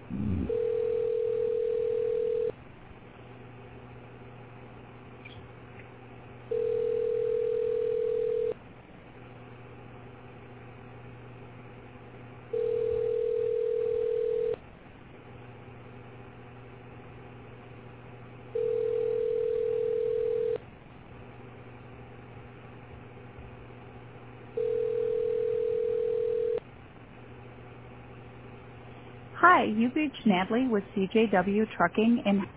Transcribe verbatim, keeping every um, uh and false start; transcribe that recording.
Hi, you've reached Natalie with C J W Trucking in